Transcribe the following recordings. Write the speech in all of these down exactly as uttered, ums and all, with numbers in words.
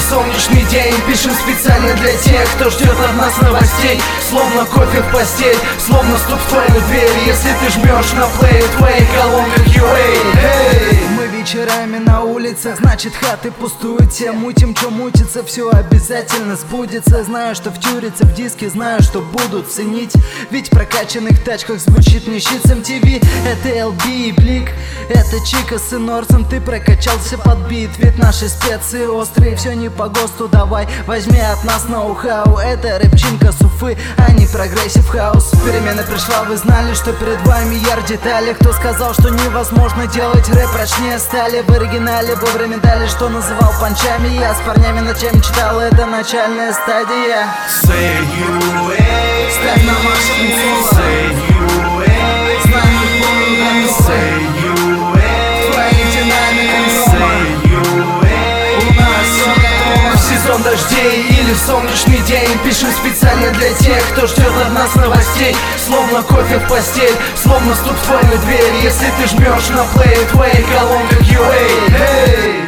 солнечный день. Пишем специально для тех, кто ждет от нас новостей. Словно кофе в постель, словно стук в твою дверь. Если ты жмешь на play, твоей колонках ю эй. Hey! Мы вечерами на улицах, значит хаты пустуют. Все мутим, что мутится, все обязательно сбудется. Знаю, что втюрится в диски, знаю, что будут ценить. Ведь в прокачанных тачках звучит не щит с эм ти ви. Это эл би и Блик, это Чика с Инорсом. Ты прокачался под бит, ведь наши специи острые. Все не по ГОСТу, давай, возьми от нас ноу-хау. Это рэпчинка с Уфы, а не прогрессив хаус. Перемена пришла, вы знали, что перед вами яр детали. Кто сказал, что невозможно делать рэп прочнее стали? В оригинале вовремя дали, что называл панчами. Я с парнями ночами читал, это начальная стадия. Say you, эй, ставь на машину слово. Say you, эй, знай мой полный готов. Say you, эй, твои динамики Say you, эй, у нас все готово. в сезон дождей или в солнечный день. Пишем специально для тех, кто ждет от нас новостей. Словно кофе в постель, словно стук в твою дверь. Если ты жмешь на play, твоей колонках ю эй. Hey!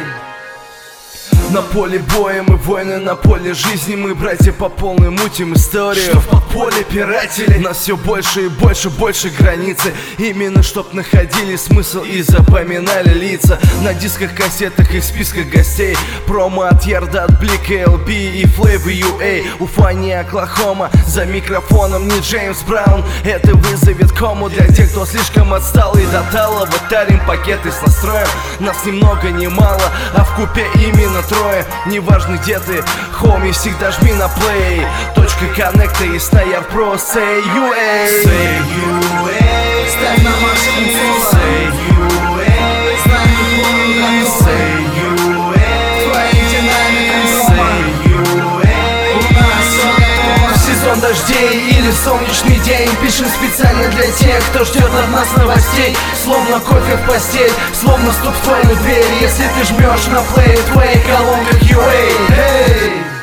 На поле боя мы воины, на поле жизни мы братья по полной мутим историю. Что в подполье пиратели, нас все больше и больше, больше границы. Именно чтоб находили смысл и запоминали лица. На дисках, кассетах и списках гостей. Промо от Ярда, от Блика, эл би и Flavor ю эй. Уфа, не Оклахома, за микрофоном не Джеймс Браун. Это вызовет кому для тех, кто слишком отстал и дотал. Аватарим пакеты с настроем, нас ни много ни мало, а в купе именно трое. Неважно где ты, хоми, всегда жми на плей. Точка коннекта и Снайяр Про. Say you, эй, Say you, эй, ставь на машину слово. Say you, эй, знай мой полный готов. Say you, эй, твои динамики Say you, эй, у нас все готово. в сезон дождей или в солнечный день. Пишем специально для тех, кто ждет от нас новостей. Словно кофе в постель, словно стук в твою дверь. Если ты жмешь на play, твоей колонках ю эй. Hey!